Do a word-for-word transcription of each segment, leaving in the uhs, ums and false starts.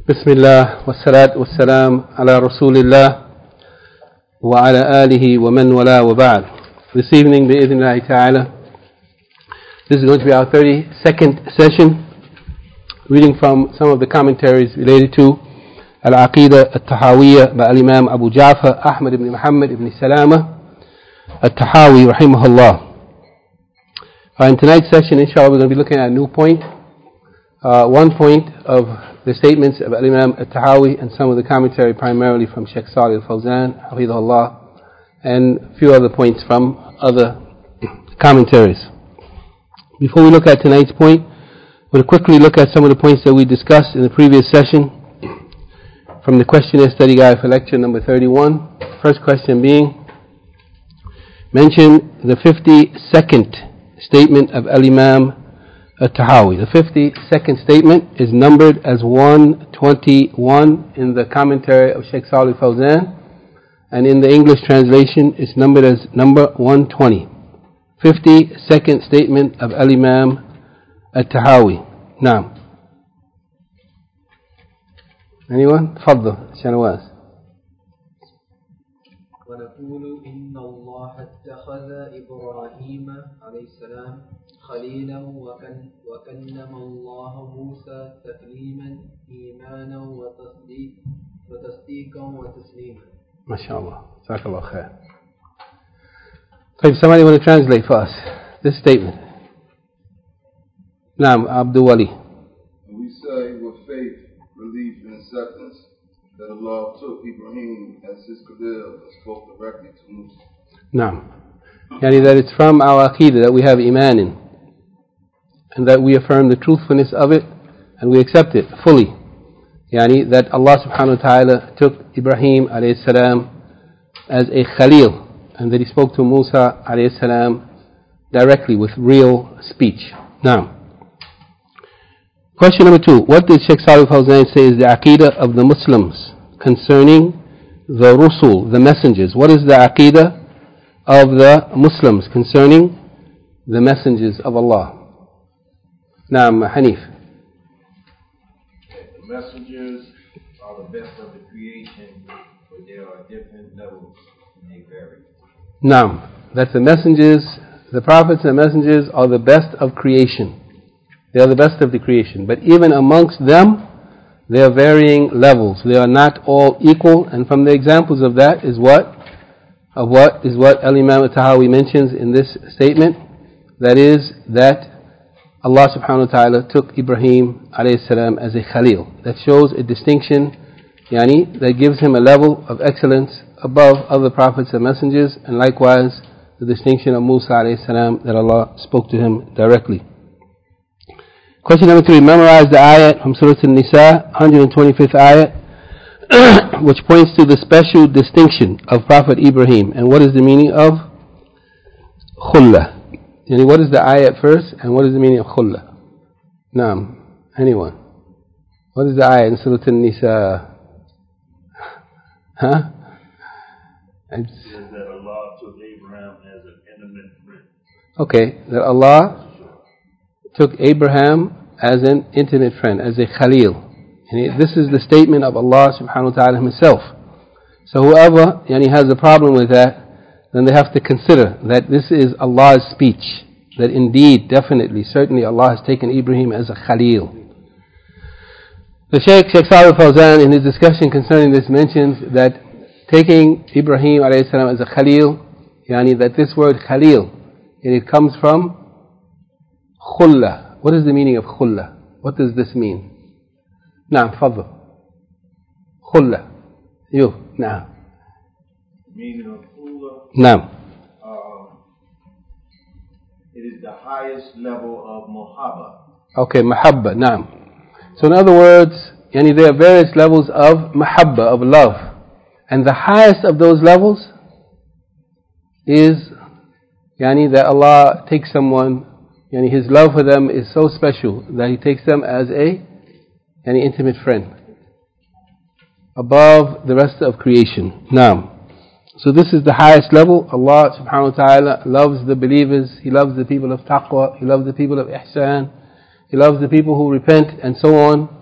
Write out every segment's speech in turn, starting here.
بسم الله والصلاة والسلام على رسول الله وعلى آله ومن والاه وبعد. This evening, بإذن ta'ala, this is going to be our thirty-second session, reading from some of the commentaries related to Al-Aqidah Al-Tahawiyya by Al-Imam Abu Ja'far Ahmad ibn Muhammad ibn Salama Al-Tahawi rahimahullah. Uh, in tonight's session, inshallah, we're going to be looking at a new point. Uh, one point of the statements of Al-Imam Al-Tahawi and some of the commentary primarily from Sheikh Salih Al-Fawzan, hafidhahullah, and a few other points from other commentaries. Before we look at tonight's point, we'll quickly look at some of the points that we discussed in the previous session from the questionnaire study guide for lecture number thirty-one. First question being, mention the fifty-second statement of Al-Imam Al-Tahawi. The fifty-second statement is numbered as one twenty-one in the commentary of Sheikh Salih Fawzan, and in the English translation it's numbered as number one twenty. fifty-second statement of Al-Imam Al-Tahawi. Now, anyone? تفضل شنواز. ونقول إن الله اتخذ إبراهيم عليه السلام خليلا وكن وكلم الله موسى تكليما إيمانا وتصديق وتصديقا وتسليما. ما شاء الله. جزاك الله خير. طيب, somebody want to translate for us this statement? نعم, Abdul Wali. We say with faith, belief, and acceptance that Allah took Ibrahim as his Khalil and spoke directly to Musa. نعم. يعني that it's from our Aqidah that we have Iman in, and that we affirm the truthfulness of it and we accept it fully. Yani that Allah subhanahu wa ta'ala took Ibrahim alayhi salam as a Khalil, and that he spoke to Musa alayhi salam directly with real speech. Now, question number two. What did Sheikh Salih Fawzan say is the Aqidah of the Muslims concerning the Rusul, the messengers? What is the Aqidah of the Muslims concerning the messengers of Allah? Naam, Hanif. The messengers are the best of the creation, but there are different levels and they vary. Naam, that the messengers, the prophets and the messengers are the best of creation. They are the best of the creation. But even amongst them, there are varying levels. They are not all equal. And from the examples of that is what? Of what is what Al-Imam Al-Tahawi mentions in this statement. That is that Allah subhanahu wa ta'ala took Ibrahim alayhi salam as a Khalil. That shows a distinction, yani, that gives him a level of excellence above other prophets and messengers, and likewise the distinction of Musa alayhi salam that Allah spoke to him directly. Question number three. Memorize the ayat from Surah An-Nisa, one hundred twenty-fifth ayat, which points to the special distinction of Prophet Ibrahim. And what is the meaning of khulla? Yani, what is the ayat first, and what is the meaning of khulla? Naam, anyone? What is the ayat in Surah An-Nisa? Huh? It says that Allah took Abraham as an intimate friend. Okay, that Allah took Abraham as an intimate friend, as a Khalil. And this is the statement of Allah subhanahu wa ta'ala himself. So whoever yani, has a problem with that, then they have to consider that this is Allah's speech. That indeed, definitely, certainly Allah has taken Ibrahim as a Khalil. The Shaykh, Shaykh Salih Fawzan, in his discussion concerning this, mentions that taking Ibrahim alayhi salam as a Khalil, yani that this word Khalil, it comes from khulla. What is the meaning of khulla? What does this mean? Naam, fadl. Khulla. You, naam. Meaning of khulla? Naam. Um, it is the highest level of muhabba. Okay, mahabba, naam. So in other words, yani there are various levels of mahabba, of love. And the highest of those levels is yani that Allah takes someone, yani His love for them is so special that He takes them as a yani intimate friend above the rest of creation. Now, so this is the highest level. Allah subhanahu wa ta'ala loves the believers. He loves the people of taqwa. He loves the people of ihsan. He loves the people who repent and so on.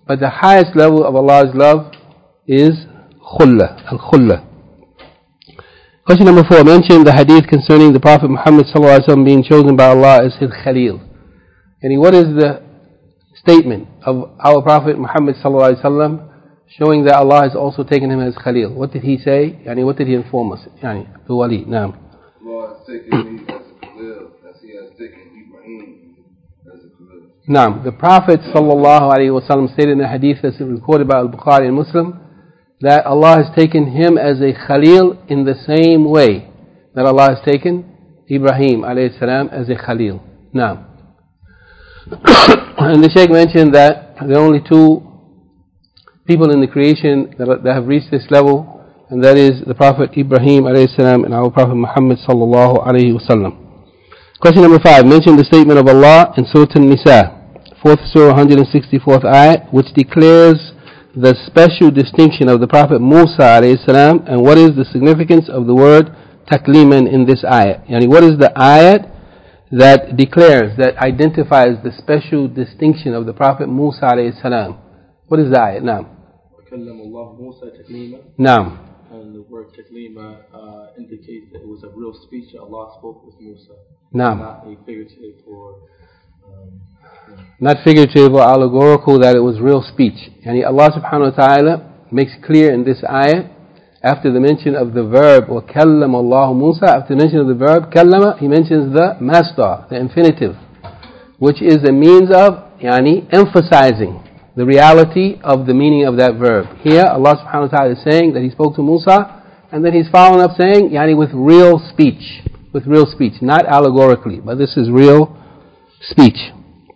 But the highest level of Allah's love is khulla, al-khulla. Question number four. Mention the hadith concerning the Prophet Muhammad sallallahu alaihi wasallam being chosen by Allah as his Khalil. And what is the statement of our Prophet Muhammad sallallahu alaihi wasallam showing that Allah has also taken him as Khalil? What did he say? Yani, what did he inform us? Yani, Abdul Wali, naam. Allah has taken me as a Khalil, as he has taken Ibrahim as a Khalil. Naam. The Prophet sallallahu alaihi wasallam stated in a hadith that's recorded by Al-Bukhari and Muslim that Allah has taken him as a Khalil in the same way that Allah has taken Ibrahim alayhi salam as a Khalil. Naam. And the Shaykh mentioned that there are only two people in the creation that, are, that have reached this level, and that is the Prophet Ibrahim alayhi salam and our Prophet Muhammad sallallahu alayhi wasallam. Question number five. Mention the statement of Allah in Surah An-Nisa, fourth Surah, one hundred sixty-fourth ayat, which declares the special distinction of the Prophet Musa alayhi salam, and what is the significance of the word takliman in this ayat. Yani, what is the ayat that declares, that identifies the special distinction of the Prophet Musa alayhi salam? What is the ayat? Naam. وَكَلَّمَ اللَّهُ مُوسَى تَكْلِيمًا. Naam. And the word taklima uh, indicates that it was a real speech that Allah spoke with Musa. Naam. Not a figurative or um, yeah. Not figurative or allegorical, that it was real speech. And Allah subhanahu wa ta'ala makes clear in this ayat, after the mention of the verb وَكَلَّمَ اللَّهُ Musa, after the mention of the verb كَلَّمَ, he mentions the masdar, the infinitive, which is a means of yani, emphasizing the reality of the meaning of that verb. Here Allah subhanahu wa ta'ala is saying that he spoke to Musa, and then he's following up saying yani, with real speech, with real speech, not allegorically, but this is real speech.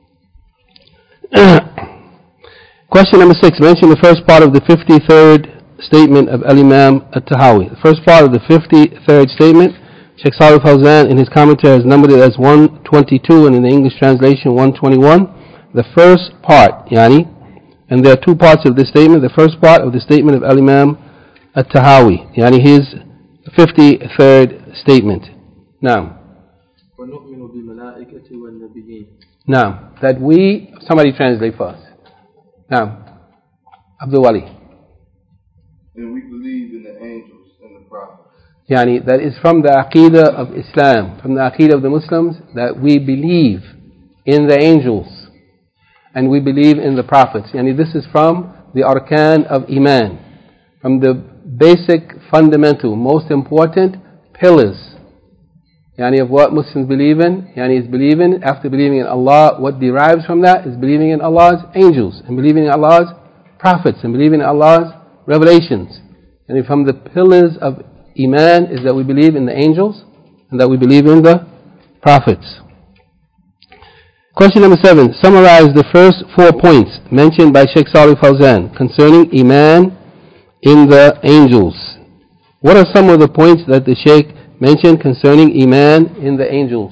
Question number six. Mention the first part of the fifty-third statement of Al-Imam At-Tahawi. The first part of the fifty-third statement, Shaykh Salih Fawzan in his commentary has numbered it as one twenty-two, and in the English translation one twenty-one. The first part, yani, and there are two parts of this statement. The first part of the statement of Al-Imam At-Tahawi, yani his fifty-third statement. Now, وَنُؤْمِنُ بِالْمَلَائِكَةِ وَالنَّبِيِّينَ. now that we, somebody translate for us. Now, Abdul Wali. And we believe in the angels and the prophets. Yani, that is from the Aqidah of Islam, from the Aqidah of the Muslims, that we believe in the angels and we believe in the prophets. Yani, this is from the Arkan of Iman, from the basic, fundamental, most important pillars yani, of what Muslims believe in. Yani, is believing, after believing in Allah, what derives from that is believing in Allah's angels and believing in Allah's prophets and believing in Allah's revelations. And from the pillars of Iman is that we believe in the angels and that we believe in the prophets. Question number seven. Summarize the first four points mentioned by Shaykh Salih Fawzan concerning Iman in the angels. What are some of the points that the Shaykh mentioned concerning Iman in the angels?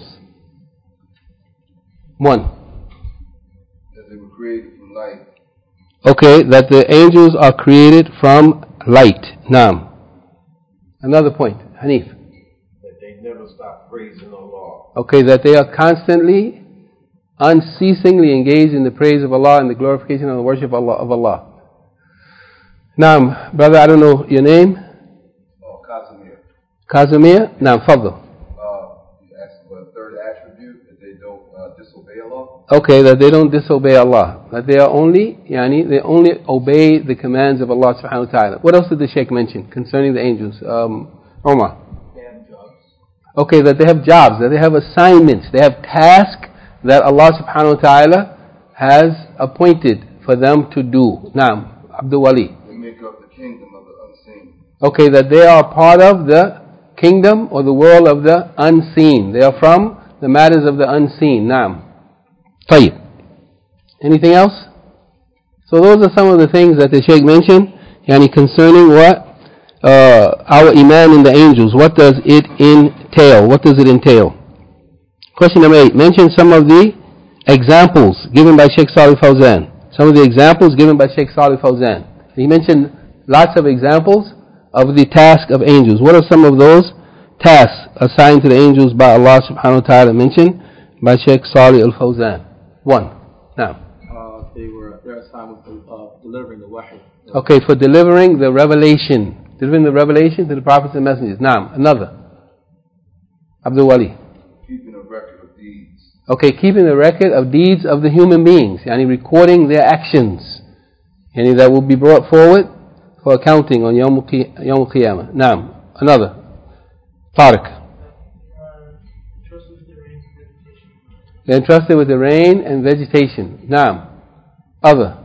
One. That they were created from light. Okay, that the angels are created from light. Naam. Another point. Hanif. That they never stop praising Allah. Okay, that they are constantly, unceasingly engaged in the praise of Allah and the glorification and the worship of Allah. Of Allah. Naam, brother, I don't know your name. Oh, Casimir. Casimir? Naam, Fadl. Uh, you asked about a third attribute, that they don't uh, disobey Allah. Okay, that they don't disobey Allah. That they are only, yani, they only obey the commands of Allah subhanahu wa ta'ala. What else did the Shaykh mention concerning the angels? Um, Omar. They have jobs. Okay, that they have jobs, that they have assignments, they have tasks that Allah subhanahu wa ta'ala has appointed for them to do. Naam, Abdul Wali. They make up the kingdom of the unseen. Okay, that they are part of the kingdom or the world of the unseen. They are from the matters of the unseen. Naam. Tayyib. Anything else? So those are some of the things that the Shaykh mentioned, yani concerning what? Uh, our Iman in the angels. What does it entail? What does it entail? Question number eight. Mention some of the examples given by Shaykh Salih Fawzan. Some of the examples given by Shaykh Salih Fawzan. He mentioned lots of examples of the task of angels. What are some of those tasks assigned to the angels by Allah subhanahu wa ta'ala mentioned by Shaykh Salih al-Fawzan? One. Now. Uh, they were their assignment of uh, delivering the wahy. Okay, for delivering the revelation. Delivering the revelation to the prophets and messengers. Naam, another. Abdul Wali. Keeping a record of deeds. Okay, keeping the record of deeds of the human beings. Yani recording their actions. Yani that will be brought forward for accounting on Yawm al-Qiyamah. Naam, another. Tariq. They're entrusted with the rain and vegetation. Naam. Other.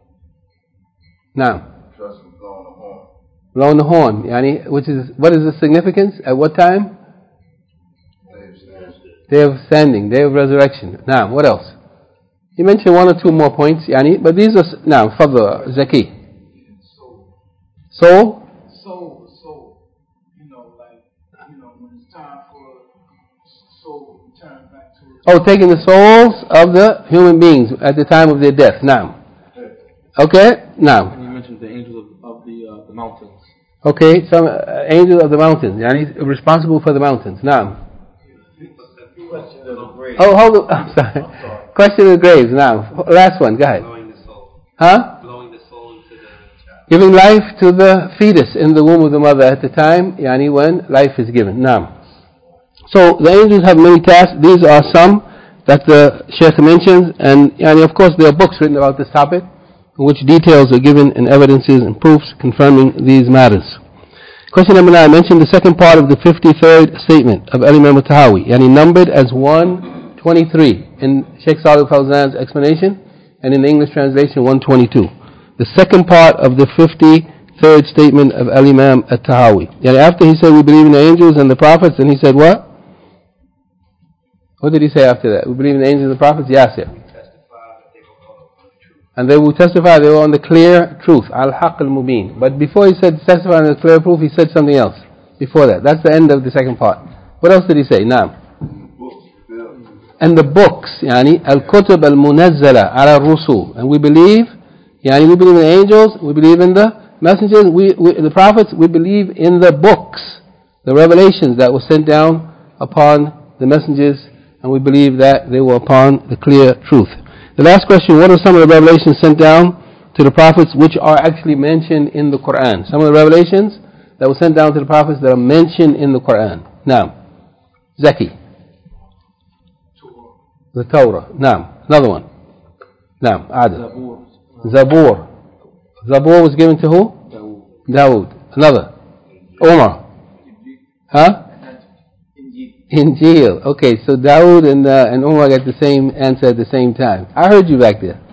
Naam. Trust with blowing the horn. Blowing the horn. Yani, which is, what is the significance? At what time? Day of standing. Day of standing. Day of resurrection. Naam. What else? You mentioned one or two more points, Yani, but these are, naam, Fadl, Zaki. Soul. Soul? Soul, soul. You know, like, you know, when it's time for soul to return back to it. Oh, taking the souls of the human beings at the time of their death. Naam. Okay? Naam. And you mentioned the angels of, of the uh, the mountains. Okay, some uh, angels of the mountains. Yani responsible for the mountains. Naam. Question of the grave. Oh, hold on. I'm sorry. I'm sorry. Question of the graves. Now, last one. Go ahead. Blowing the soul. Huh? Blowing the soul into the child. Giving life to the fetus in the womb of the mother at the time, yani when life is given. Naam. So the angels have many tasks. These are some that the Shaykh mentions, and yani of course there are books written about this topic, in which details are given and evidences and proofs confirming these matters. Question number nine. I mentioned the second part of the fifty-third statement of Al-Imam al-Tahawi, yani numbered as one twenty-three in Shaykh Salih Fawzan's explanation, and in the English translation one twenty-two. The second part of the fifty-third statement of Al-Imam al-Tahawi. Yani after he said we believe in the angels and the prophets, and he said what? What did he say after that? We believe in the angels and the prophets? Yes, yeah. And they will testify they were on the clear truth. Al-Haq al-Mubin. But before he said testify on the clear proof, he said something else. Before that. That's the end of the second part. What else did he say? Naam. And the books, yani al-Kutub al-Munazzala ala rusul. And we believe, yani we believe in the angels, we believe in the messengers, we, we the prophets, we believe in the books, the revelations that were sent down upon the messengers, and we believe that they were upon the clear truth. The last question, what are some of the revelations sent down to the prophets which are actually mentioned in the Quran? Some of the revelations that were sent down to the prophets that are mentioned in the Quran. Naam. Zaki. The Torah. Naam. Another one. Naam. Adil. Zabur. Zabur was given to who? Dawood. Another. Umar. Huh? Injil. Okay, so Dawood and uh, and Umar got the same answer at the same time. I heard you back there.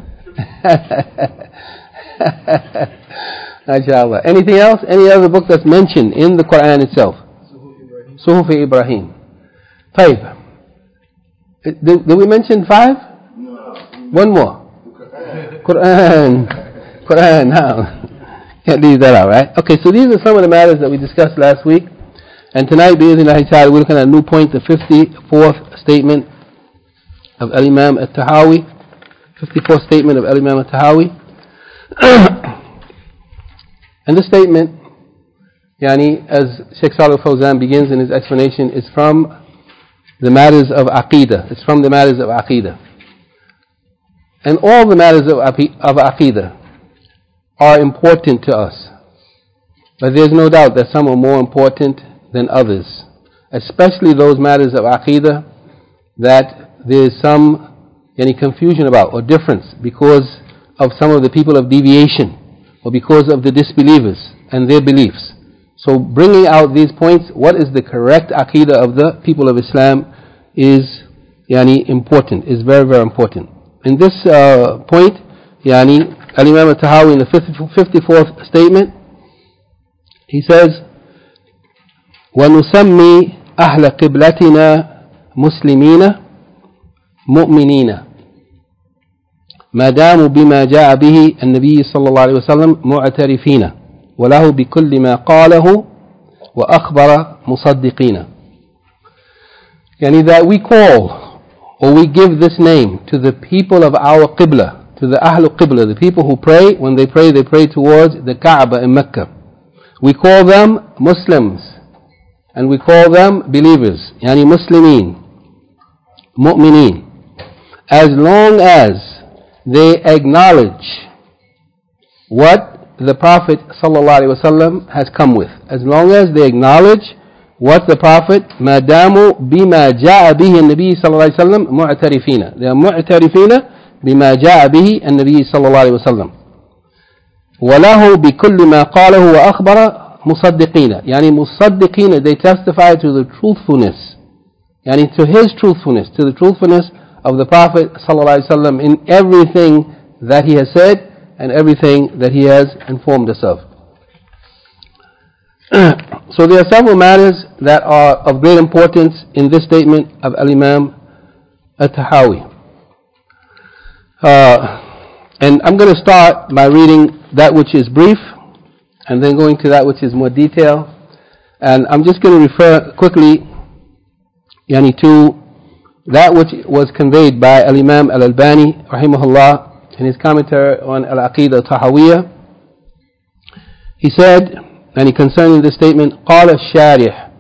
MashaAllah. Anything else? Any other book that's mentioned in the Quran itself? Suhuf Ibrahim. Taib. Did, did we mention five? No. One more. Quran. Quran. Now, can't leave that out, right? Okay, so these are some of the matters that we discussed last week. And tonight, bi'idhnillahi ta'ala, we're looking at a new point, the fifty-fourth statement of Al-Imam al-Tahawi. fifty-fourth statement of Al-Imam al-Tahawi. And this statement, yani, as Shaykh Salih Fawzan begins in his explanation, is from the matters of Aqeedah. It's from the matters of Aqeedah. And all the matters of, of Aqeedah are important to us. But there's no doubt that some are more important than others, especially those matters of Aqeedah that there is some any confusion about or difference because of some of the people of deviation or because of the disbelievers and their beliefs. So bringing out these points, what is the correct Aqeedah of the people of Islam is yani, important, is very, very important. In this uh, point, yani, Al-Imam al-Tahawi in the fifty-fourth statement, he says, وَنُسَمِّي أَهْلَ قِبْلَتِنَا مُسْلِمِينَ مُؤْمِنِينَ ما داموا بما جاء به النبي صلى الله عليه وسلم معترفين وله بكل ما قاله وأخبر مصدقين. يعني that we call or we give this name to the people of our Qibla, to the Ahlul Qibla, the people who pray. When they pray, they pray towards the Kaaba in Mecca. We call them Muslims and we call them believers, يعني مسلمين, mu'mineen, as long as they acknowledge what the Prophet ﷺ has come with. As long as they acknowledge what the Prophet, ما داموا بما جاء به النبي صلى الله عليه وسلم معترفين. They are معترفين بما جاء به النبي صلى الله عليه وسلم. وله بكل ما قاله وأخبر مصدقين. يعني مصدقين, they testify to the truthfulness. يعني to his truthfulness, to the truthfulness of the Prophet صلى الله عليه وسلم in everything that he has said and everything that he has informed us of. So there are several matters that are of great importance in this statement of Al-Imam At-Tahawi. Uh, and I'm going to start by reading that which is brief and then going to that which is more detailed. And I'm just going to refer quickly yani, to that which was conveyed by Al-Imam Al-Albani rahimahullah in his commentary on Al-Aqidah Tahawiyah. He said, and concerning this statement, قال الشارح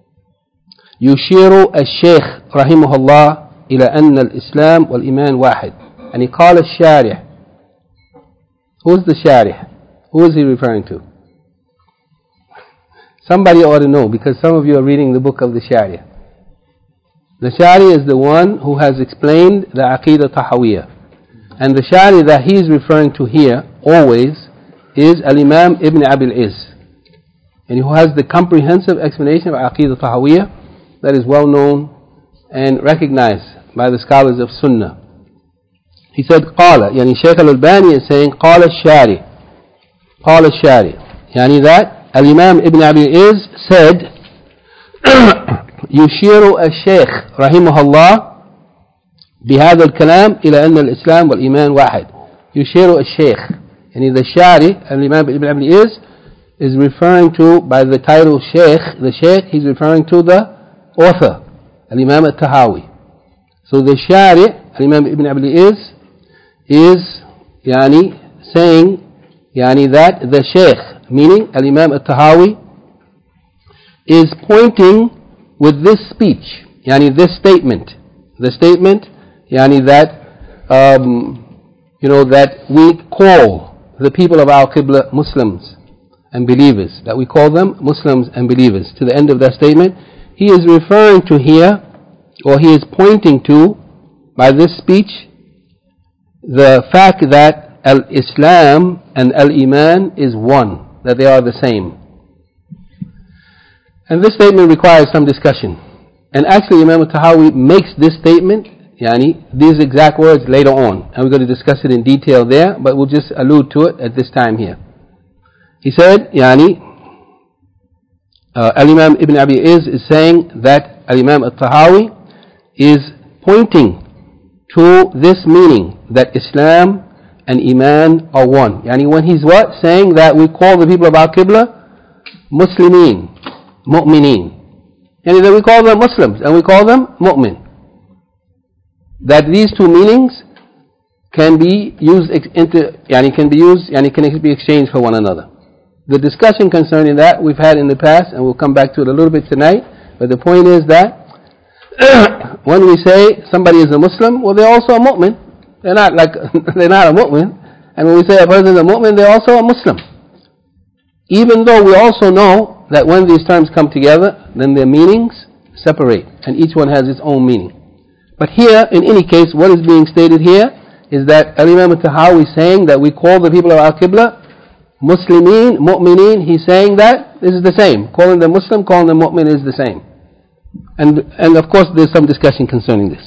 يشير الشيخ رحمه الله إلى أن الإسلام والإيمان واحد. And he قال الشارح. Who's the sharih? Who is he referring to? Somebody ought to know, because some of you are reading the book of the sharih. The sharih is the one who has explained the Aqidah Tahawiyah. And the sharih that he is referring to here always is Al-Imam Ibn Abil Izz, and who has the comprehensive explanation of Aqidah Tahawiyah that is well known and recognized by the scholars of Sunnah. He said, قال, يعني Shaykh Al-Albani is saying, قال الشاري, قال الشاري, يعني that Al-Imam Ibn Abi Izz said, يشير الشيخ رحمه الله بهذا الكلام إلى أن الإسلام والإيمان واحد. يشير الشيخ, يعني the Shari, Al-Imam Ibn Abi Izz, is referring to, by the title Shaykh, the Shaykh, he's referring to the author, Al-Imam At-Tahawi. So the Shari, Al-Imam Ibn Abi Izz, is yani, saying yani, that the Shaykh, meaning Al-Imam At-Tahawi, is pointing with this speech, yani this statement, the statement yani, that um, you know, that we call the people of our Qibla Muslims and believers, that we call them Muslims and believers. To the end of that statement, he is referring to here, or he is pointing to, by this speech, the fact that Al-Islam and Al-Iman is one, that they are the same. And this statement requires some discussion. And actually Imam Al-Tahawi makes this statement, yani, these exact words later on. And we're going to discuss it in detail there, but we'll just allude to it at this time here. He said, yani, uh, Al-Imam Ibn Abi Izz is saying that Al-Imam Al-Tahawi is pointing to this meaning, that Islam and Iman are one. Yani when he's what? Saying that we call the people of our Qibla Muslimin, Mu'mineen. Yani that we call them Muslims and we call them Mu'min. That these two meanings can be used into, yani can be used, yani can be exchanged for one another. The discussion concerning that we've had in the past, and we'll come back to it a little bit tonight. But the point is that when we say somebody is a Muslim, well, they're also a mu'min. They're not like they're not a mu'min. And when we say a person is a mu'min, they're also a Muslim. Even though we also know that when these terms come together, then their meanings separate, and each one has its own meaning. But here, in any case, what is being stated here is that Al-Imam Al-Tahawi is saying that we call the people of our Qibla Muslimin, Mu'mineen. He's saying that this is the same. Calling them Muslim, calling them Mu'min is the same. And, and of course there's some discussion concerning this.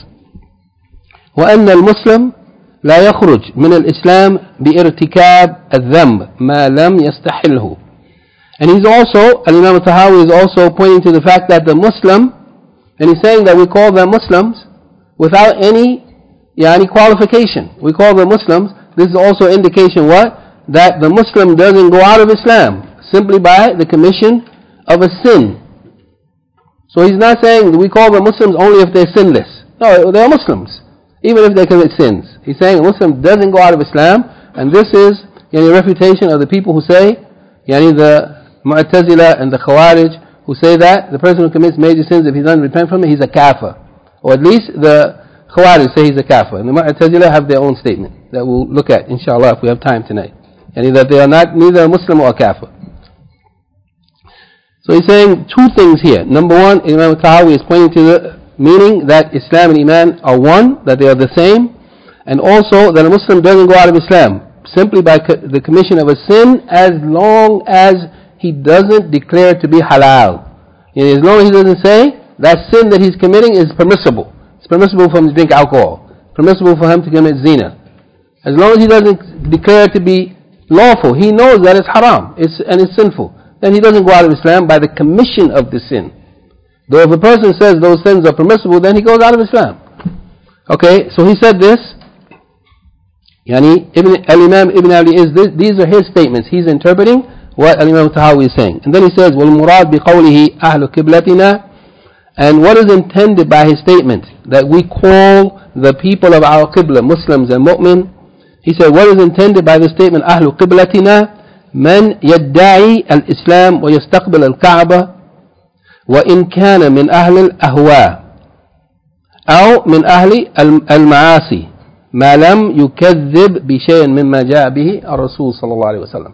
وأن المسلم لا يخرج من الإسلام بارتكاب الذنب ما لم يستحله. And he's also, Al-Imam Al-Tahawi is also pointing to the fact that the Muslim, and he's saying that we call them Muslims without any yani, qualification. We call them Muslims. This is also indication what? That the Muslim doesn't go out of Islam simply by the commission of a sin. So he's not saying that we call them Muslims only if they're sinless. No, they're Muslims, even if they commit sins. He's saying a Muslim doesn't go out of Islam, and this is yani, a refutation of the people who say, yani the Mu'tazila and the Khawarij, who say that the person who commits major sins, if he doesn't repent from it, he's a kafir. Or at least the Khawarij say he's a kafir. And the Mu'tazila have their own statement, that we'll look at, inshallah, if we have time tonight. And that they are not neither a Muslim or a Kafir. So he's saying two things here. Number one, Imam Tahawi is pointing to the meaning that Islam and Iman are one, that they are the same, and also that a Muslim doesn't go out of Islam simply by co- the commission of a sin, as long as he doesn't declare it to be halal. And as long as he doesn't say that sin that he's committing is permissible. It's permissible for him to drink alcohol. Permissible for him to commit zina. As long as he doesn't declare it to be lawful, he knows that it's haram it's, and it's sinful. Then he doesn't go out of Islam by the commission of the sin. Though if a person says those sins are permissible, then he goes out of Islam. Okay, so he said this. Yani, Ibn, Al-Imam Ibn Ali is this, these are his statements. He's interpreting what Al-Imam Tahawi is saying. And then he says, وَالْمُرَادْ بِقَوْلِهِ أَهْلُ قِبْلَتِنَا. And what is intended by his statement, that we call the people of our Qibla, Muslims and Mu'min. He said, what is intended by the statement, أَهْلُ قِبْلَتِنَا, مَنْ يَدَّعِي الْإِسْلام وَيَسْتَقْبِلَ الْكَعْبَةِ وَإِنْ كَانَ مِنْ أَهْلِ الْأَهْوَاءِ أو من أهل المعاصي ما لم يكذب بشيء مما جاء به الرسول صلى الله عليه وسلم.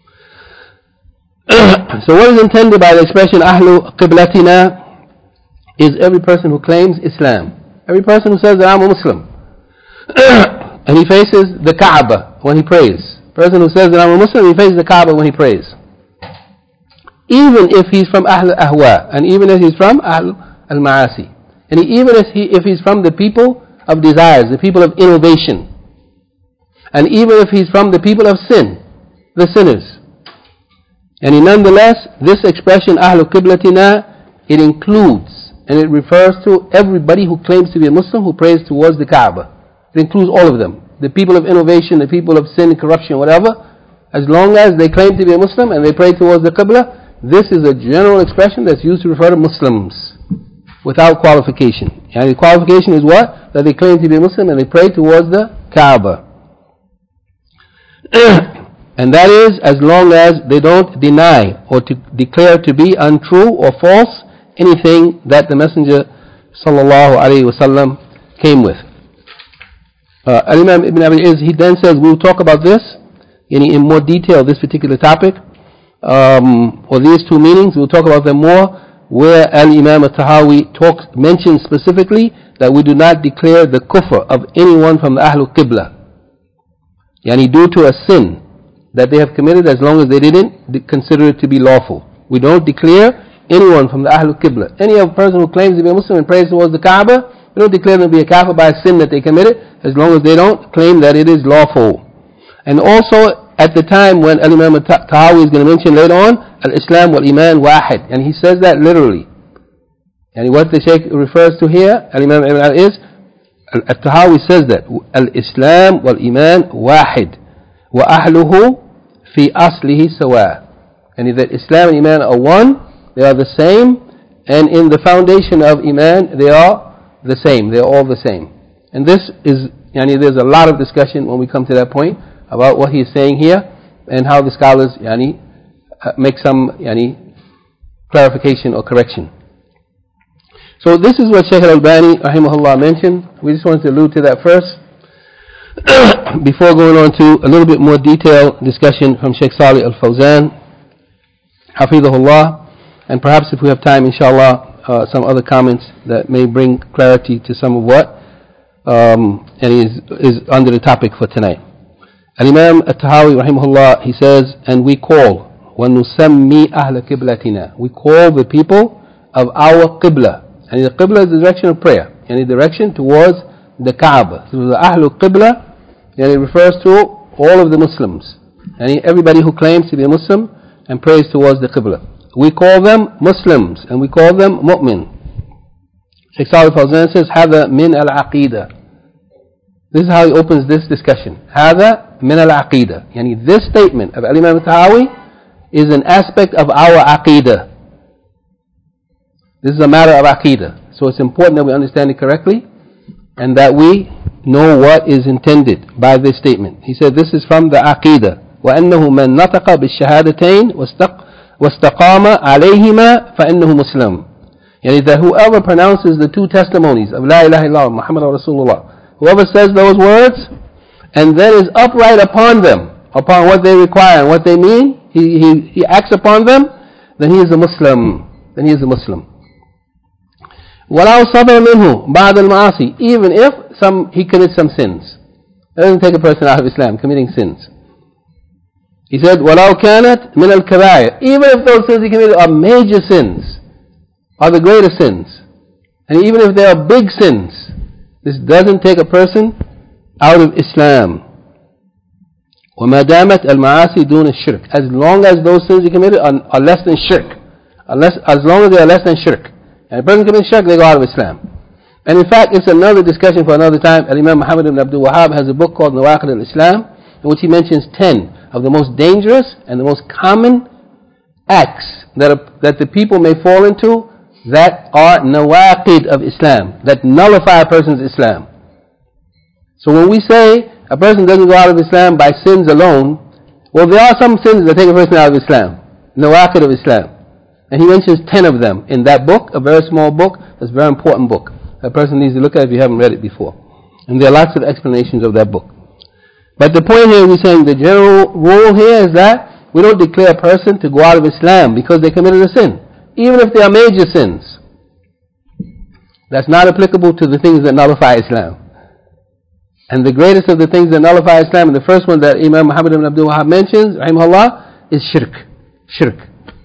So what is intended by the expression أهل قبلتنا is every person who claims Islam. Every person who says that I'm a Muslim. And he faces the Kaaba when he prays. Person who says that I'm a Muslim, he faces the Kaaba when he prays. Even if he's from Ahl al-Ahwa, and even if he's from Ahl al-Ma'asi. And he, even if, he, if he's from the people of desires, the people of innovation. And even if he's from the people of sin, the sinners. And he, nonetheless, this expression, Ahlu Qiblatina, it includes, and it refers to everybody who claims to be a Muslim who prays towards the Kaaba. It includes all of them. The people of innovation, the people of sin, corruption, whatever. As long as they claim to be a Muslim and they pray towards the Qibla, this is a general expression that's used to refer to Muslims. Without qualification. And the qualification is what? That they claim to be a Muslim and they pray towards the Kaaba. And that is as long as they don't deny or to declare to be untrue or false anything that the Messenger sallallahu alaihi wasallam came with. Uh, Al-Imam Ibn Abi Iz, he then says, we'll talk about this in, in more detail, this particular topic, um, or these two meanings, we'll talk about them more, where Al-Imam Al-Tahawi talks, mentions specifically that we do not declare the kufr of anyone from the Ahlul Qibla. Yani due to a sin that they have committed as long as they didn't consider it to be lawful. We don't declare anyone from the Ahlul Qibla. Any other person who claims to be a Muslim and prays towards the Kaaba, we don't declare them to be a kafir by a sin that they committed as long as they don't claim that it is lawful. And also at the time when Al-Imam Tahawi is going to mention later on, Al-Islam wal-Iman wahid. And he says that literally. And what the Shaykh refers to here, Al-Imam Ibn Al is, Al-Tahawi says that, Al-Islam wal-Iman wahid. Wa ahluhu fi aslihi sawa. And that Islam and Iman are one, they are the same, and in the foundation of Iman, they are the same, they are all the same. And this is, yani there's a lot of discussion when we come to that point, about what he is saying here, and how the scholars yani, make some yani, clarification or correction. So this is what Shaykh Al-Albani rahimahullah mentioned. We just wanted to allude to that first, before going on to a little bit more detailed discussion from Shaykh Salih Al-Fawzan, hafidhahullah, and perhaps if we have time, inshallah, uh, some other comments that may bring clarity to some of what um, and is, is under the topic for tonight. Al-Imam Al-Tahawi rahimahullah, he says, and we call, وَنُسَمِّي أَهْلَ قِبْلَتِنَا, we call the people of our Qibla. And the Qibla is the direction of prayer, and the direction towards the Kaaba. So the Ahlul Qibla, and it refers to all of the Muslims, and everybody who claims to be a Muslim and prays towards the Qibla. We call them Muslims, and we call them Mu'min. Shaykh Salih Fawzan says, هذا من العقيدة. This is how he opens this discussion. هذا من العقيدة. Yani this statement of Al-Imam Al-Tahawi is an aspect of our aqidah. This is a matter of aqidah. So it's important that we understand it correctly and that we know what is intended by this statement. He said this is from the aqidah. وَأَنَّهُ مَنْ نَطَقَ بِالشَّهَادَتَيْن وَاسْتَقَامَ عَلَيْهِمَا فَإِنَّهُ مُسْلِمٌ. Yani that whoever pronounces the two testimonies of La ilaha illallah Muhammad Rasulullah, whoever says those words and then is upright upon them, upon what they require and what they mean, he, he, he acts upon them, then he is a Muslim. Then he is a Muslim. وَلَوْ صَبَرَ مِنْهُ بَعْدَ الْمَعَاصِي. Even if some he commits some sins. It doesn't take a person out of Islam, committing sins. He said, وَلَوْ كَانَتْ مِنَ الْكَبَائِرِ. Even if those sins he committed are major sins, are the greater sins, and even if they are big sins, this doesn't take a person out of Islam. وَمَا دَامَتْ الْمَعَاصِي دُونَ الشِّرْكِ. As long as those sins he committed are, are less than shirk. Unless, as long as they are less than shirk. And a person commits shirk, they go out of Islam. And in fact, it's another discussion for another time. Al-Imam Muhammad ibn Abdul Wahhab has a book called Nawaqid al-Islam, in which he mentions ten of the most dangerous and the most common acts that, are, that the people may fall into that are nawaqid of Islam, that nullify a person's Islam. So when we say a person doesn't go out of Islam by sins alone, well, there are some sins that take a person out of Islam, nawaqid of Islam. And he mentions ten of them in that book, a very small book, it's a very important book. A person needs to look at it if you haven't read it before. And there are lots of explanations of that book. But the point here, we're saying the general rule here is that we don't declare a person to go out of Islam because they committed a sin, even if they are major sins. That's not applicable to the things that nullify Islam. And the greatest of the things that nullify Islam, and the first one that Imam Muhammad ibn Abdul Wahhab mentions, rahimahullah, is shirk. Shirk.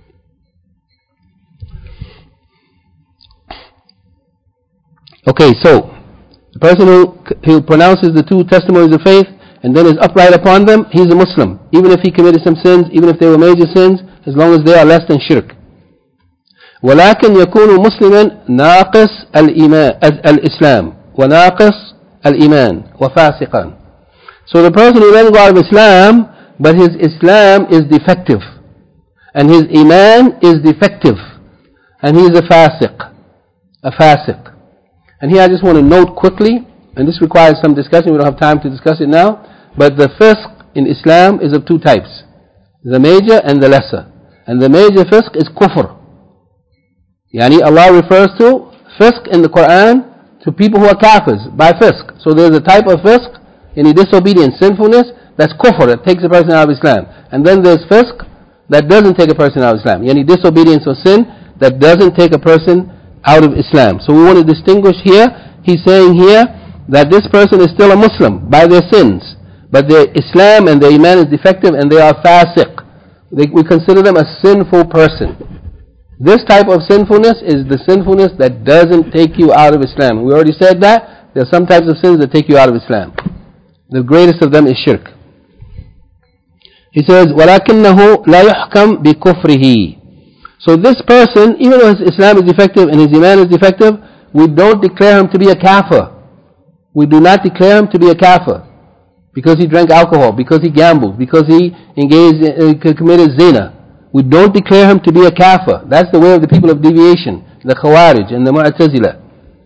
Okay, so the person who, who pronounces the two testimonies of faith and then is upright upon them, he's a Muslim. Even if he committed some sins, even if they were major sins, as long as they are less than shirk. ولكن يكون مسلما ناقص الإيمان الإسلام وناقص الإيمان وفاسقا. So the person who doesn't go out of Islam, but his Islam is defective, and his Iman is defective, and he is a fasiq, a fasiq. And here I just want to note quickly, and this requires some discussion, we don't have time to discuss it now, but the fisq in Islam is of two types, the major and the lesser. And the major fisq is kufr. Yani Allah refers to fisq in the Quran to people who are kafirs by fisq. So there's a type of fisq, any disobedience, sinfulness, that's kufr, that takes a person out of Islam. And then there's fisq that doesn't take a person out of Islam. Yani disobedience or sin that doesn't take a person out of Islam. So we want to distinguish here, he's saying here that this person is still a Muslim by their sins, but their Islam and their Iman is defective and they are fasiq. They, we consider them a sinful person. This type of sinfulness is the sinfulness that doesn't take you out of Islam. We already said that. There are some types of sins that take you out of Islam. The greatest of them is shirk. He says, وَلَكِنَّهُ لَا يُحْكَمْ بِكُفْرِهِ. So this person, even though his Islam is defective and his Iman is defective, we don't declare him to be a kafir. We do not declare him to be a kafir because he drank alcohol, because he gambled, because he engaged, uh, committed zina. We don't declare him to be a kafir. That's the way of the people of deviation, the Khawarij and the Mu'tazila.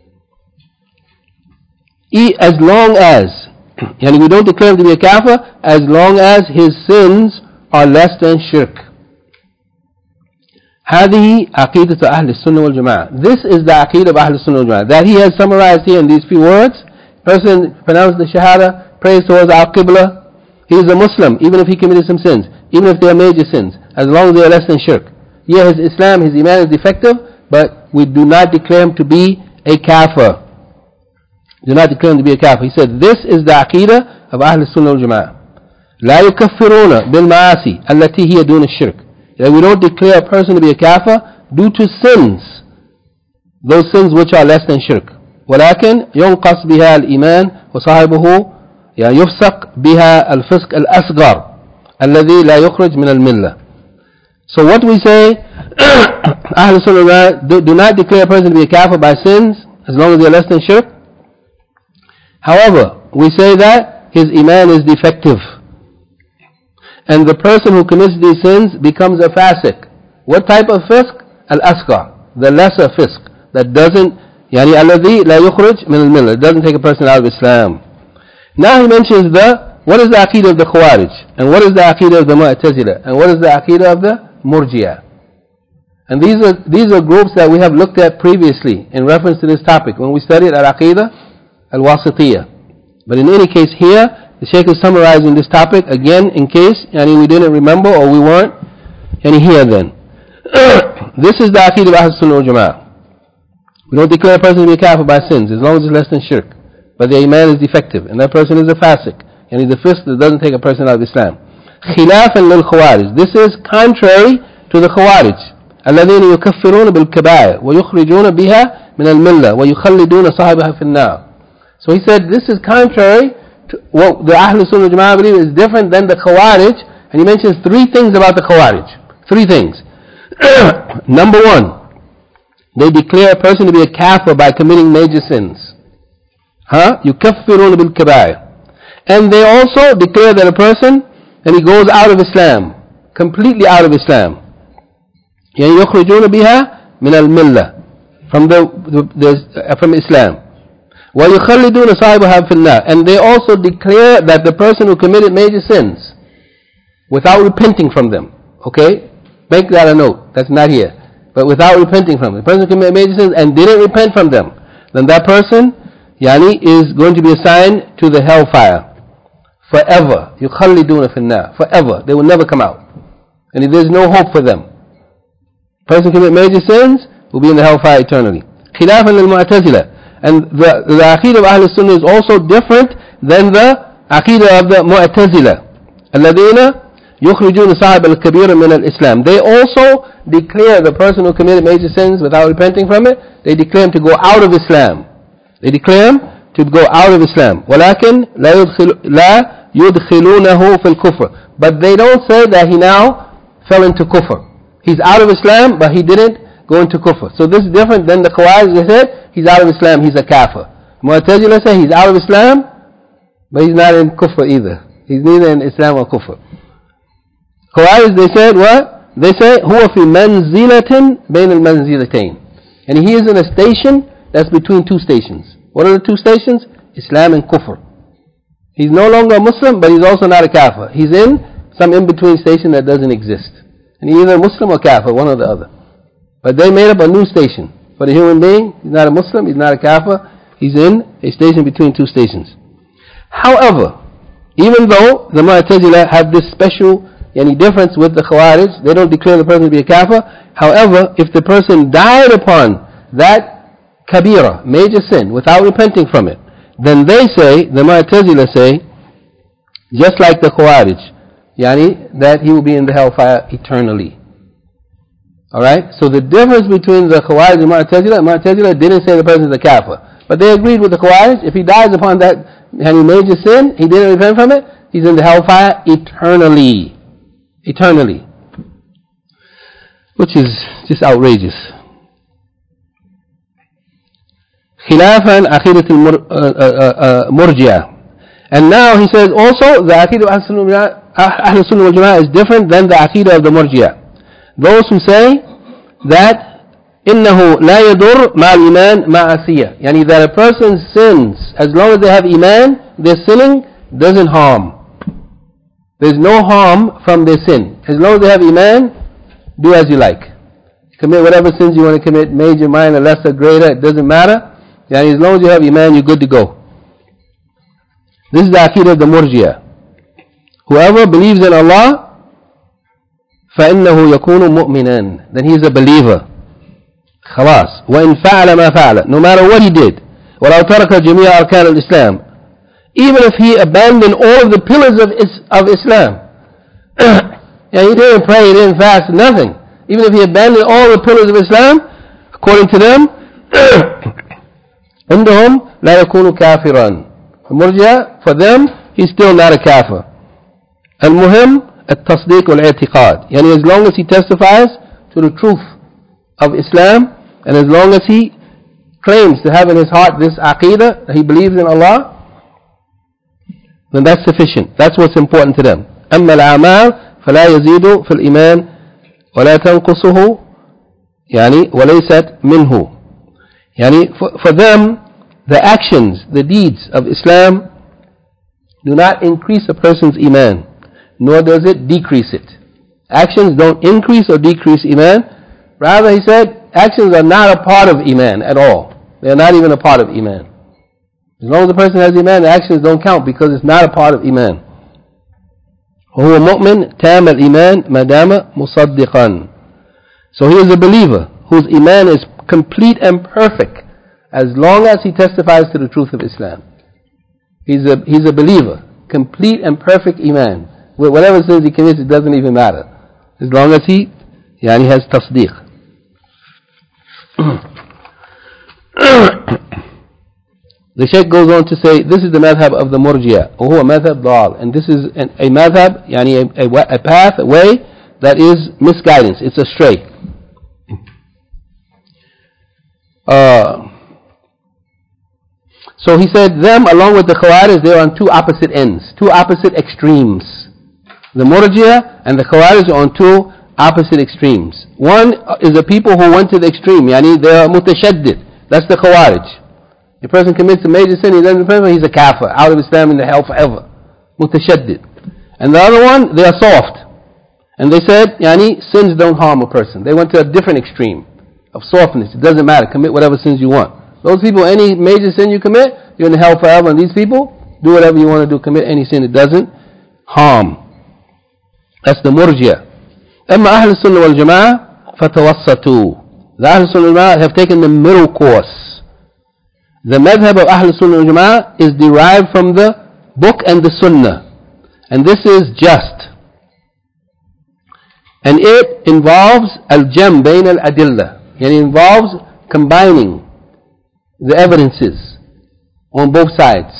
As long as, and we don't declare him to be a kafir, as long as his sins are less than shirk. هذه عقيدة أهل السنة والجماعة. This is the عقيدة of أهل السنة والجماعة. That he has summarized here in these few words. Person pronounced the Shahada, prays towards Al-Qibla. He is a Muslim, even if he committed some sins, even if they are major sins, as long as they are less than shirk. Yeah, his Islam, his Iman is defective, but we do not declare him to be a kafir. Do not declare him to be a kafir. He said, this is the عقيدة of أهل السنة والجماعة. لا يكفرون بالمعاصي التي هي دون الشرك. That we don't declare a person to be a kafir due to sins, those sins which are less than shirk. ولكن ينقص بها الإيمان وصاحبه يعني يفسق بها الفسق الأصغر الذي لا يخرج من الملة. So what we say, أهل السنة do, do not declare a person to be a kafir by sins as long as they are less than shirk. However, we say that his Iman is defective. And the person who commits these sins becomes a fasiq. What type of fisq? Al-asghar, the lesser fisq, that doesn't, yani alladhi la yukhrij min al-millah, it doesn't take a person out of Islam. Now he mentions the, what is the aqeedah of the Khawarij, and what is the aqeedah of the Mu'tazila, and what is the aqeedah of the Murji'ah. And these are, these are groups that we have looked at previously in reference to this topic, when we studied al-aqeedah al-wasitiyah. But in any case here, The Shaykh is summarizing this topic again in case yani, we didn't remember or we weren't any here then. This is the Aqeedah of Ahl Sunnah wal Jama'ah. We don't declare a person to be a kafir by sins as long as it's less than shirk. But the iman is defective and that person is a fasiq. And he's a fisq that doesn't take a person out of Islam. Khilafan lil Khawarij. This is contrary to the Khawarij. الذين يكفرون بالكبائر ويخرجون بها من الملة ويخلدون صاحبها في النار. So he said this is contrary to what the Ahl Sunnah Jama'ah believe is different than the Khawarij, and he mentions three things about the Khawarij. Three things. Number one, they declare a person to be a kafir by committing major sins. Huh? يكفرون بالكبائر. And they also declare that a person, and he goes out of Islam, completely out of Islam. يعني يخرجون بها من الملة, from the, the, the uh, from Islam. ويخلدون صاحبها في النار. And they also declare that the person who committed major sins without repenting from them, okay, make that a note, that's not here, but without repenting from them, the person who committed major sins and didn't repent from them, then that person yani is going to be assigned to the hellfire forever. يخلدون في النار, forever, they will never come out, and there's no hope for them. Person who commit major sins will be in the hellfire eternally. Khilafan lil-Mu'tazila. And the, the Aqeedah of Ahl Sunnah is also different than the Aqeedah of the Mu'tazila. الذين يخرجون صاحب الكبير من الإسلام. They also declare the person who committed major sins without repenting from it, they declare him to go out of Islam. They declare him to go out of Islam. ولكن لا يدخل لا يدخلونه في الكفر. But they don't say that he now fell into kufr. He's out of Islam, but he didn't go into kufr. So this is different than the Khawarij. They said, he's out of Islam, he's a kafir. Mu'tazila say he's out of Islam, but he's not in kufr either. He's neither in Islam or kufr. Khawarij, they said what? They say, هو في منزلة بين المنزلتين. And he is in a station that's between two stations. What are the two stations? Islam and kufr. He's no longer a Muslim, but he's also not a kafir. He's in some in-between station that doesn't exist. And he's either Muslim or kafir, one or the other. But they made up a new station. For the human being, he's not a Muslim, he's not a kafir, he's in a station between two stations. However, even though the Mu'tazila have this special any difference with the Khawarij, they don't declare the person to be a kafir. However, if the person died upon that kabira, major sin, without repenting from it, then they say, the Mu'tazila say, just like the Khawarij, yani, that he will be in the hellfire eternally. Alright? So the difference between the Khawarij and Mu'tazila, Mu'tazila didn't say the person is a kafir. But they agreed with the Khawarij, if he dies upon that any major sin, he didn't repent from it, he's in the hellfire eternally. Eternally. Which is just outrageous. Khilafan Aqeedat al-Murji'ah. And now he says also the Aqeedah of Ahl Sunnah wal Jama'ah is different than the Aqeedah of the Murji'ah. Those who say that إنه لا يضر مع الإيمان معصية, يعني that a person sins as long as they have Iman, their sinning doesn't harm. There's no harm from their sin. As long as they have Iman, do as you like. Commit whatever sins you want to commit, major, minor, lesser, greater, it doesn't matter. Yani as long as you have Iman, you're good to go. This is the Aqeedah of the Murji'ah. Whoever believes in Allah, فإنه يكون مؤمنا, then he is a believer. خلاص. وإن فعل ما فعل, no matter what he did. ولو ترك جميع أركان الإسلام, even if he abandoned all of the pillars of, is, of Islam. Yeah, he didn't pray, he didn't fast, nothing. Even if he abandoned all the pillars of Islam, according to them, عندهم لا يكون كافرا. المرجئة, for them, he's still not a kafir. المهم التصديق والاعتقاد, يعني as long as he testifies to the truth of Islam, and as long as he claims to have in his heart this aqeedah, that he believes in Allah, then that's sufficient. That's what's important to them. أما الأعمال فلا يزيد في الإيمان ولا تنقصه, يعني وليست منه. يعني for, for them, the actions, the deeds of Islam do not increase a person's iman, nor does it decrease it. Actions don't increase or decrease iman. Rather, he said, actions are not a part of iman at all. They are not even a part of iman. As long as the person has Iman, the actions don't count because it's not a part of Iman. وهو مؤمن تام الإيمان ما دام مصدقا. So he is a believer whose Iman is complete and perfect as long as he testifies to the truth of Islam. He's a, he's a believer, complete and perfect Iman. Whatever sins he commits, it doesn't even matter. As long as he يعني has tasdeeq. The Shaykh goes on to say, this is the madhab of the Murji'a, وهو مذهب ضال, and this is an, a madhab, يعني a, a, a path, a way that is misguidance, it's astray. Uh, so he said, them along with the Khawarij, they are on two opposite ends, two opposite extremes. The Murji'a and the Khawarij are on two opposite extremes. One is the people who went to the extreme, yani they are mutashaddid, that's the Khawarij. A person commits a major sin, he doesn't repent, he's a kafir, out of Islam in the hell forever. Mutashaddid. And the other one, they are soft. And they said, yani, sins don't harm a person. They went to a different extreme of softness. It doesn't matter, commit whatever sins you want. Those people, any major sin you commit, you're in the hell forever. And these people, do whatever you want to do, commit any sin, it doesn't harm. That's the Murji'a. أما أهل السنة والجماعة فتوسطوا. The Ahl Sunnah wal Jama'ah have taken the middle course. The madhab of Ahl Sunnah wal Jama'ah is derived from the book and the Sunnah. And this is just. And it involves al-jam bayn al-adillah. And it involves combining the evidences on both sides.